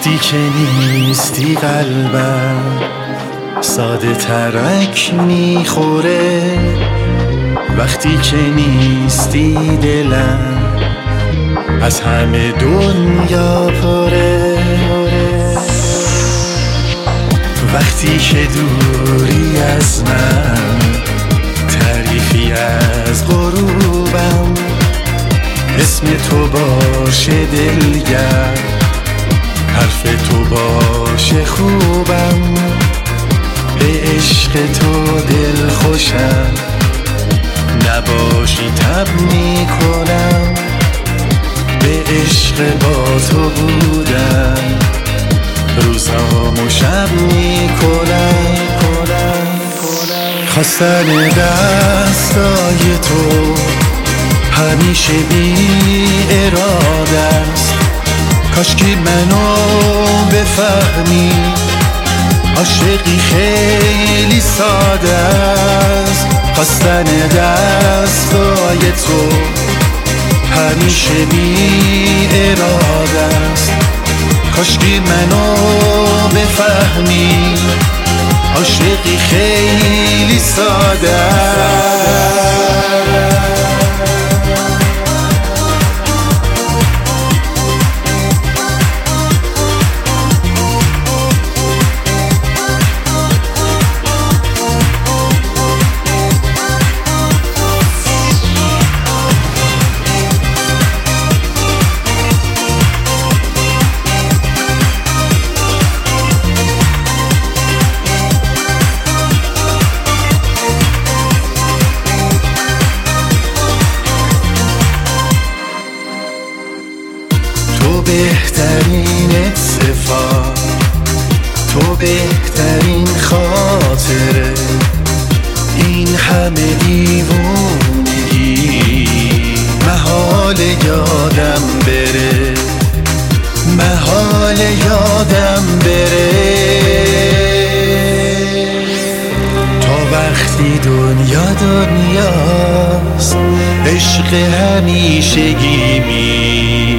وقتی که نیستی قلبم ساده ترک میخوره، وقتی که نیستی دلم از همه دنیا پره. وقتی که دوری از من تعریفی از غروبم، اسم تو باشه دلگر، حرف تو باشه خوبم. به عشق تو دل خوشم، نباشی تب میکنم. به عشق با تو بودم، روزامو شب میکنم. خواستن دستای تو همیشه بی اراده است. کاشکی منو بفهمی، عاشقی خیلی ساده است. خواستن دستای تو همیشه بی اراده است. کاشکی منو بفهمی، عاشقی خیلی ساده است. تو بهترین اتفاق، تو بهترین خاطره. این همه دیوونگی محال یادم بره، محال یادم بره. تا وقتی دنیا دنیاست، عشق همیشگیمی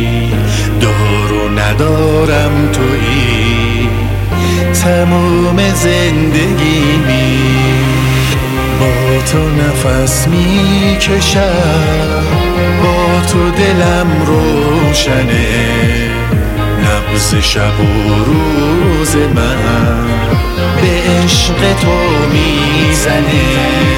ندارم. تویی تموم زندگیمی، با تو نفس میکشم، با تو دلم روشنه. نبض شب و روز من به عشق تو میزنه.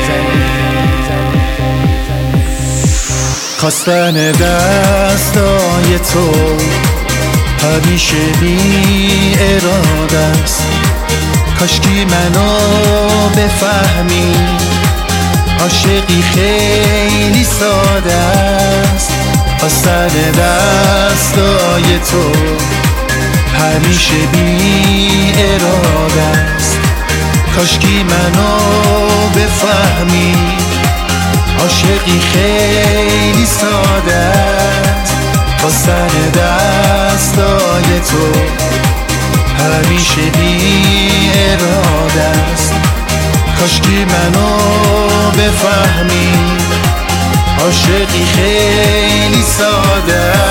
خواستن دستای تو همیشه بی اراده است. کاشکی منو بفهمی، عاشقی خیلی ساده است. خواستن دستای تو همیشه بی اراده است. کاشکی منو بفهمی، عاشقی خیلی ساده است. خواستن دستای تو همیشه بی اراده است. کاشکی منو بفهمی، عاشقی خیلی ساده است.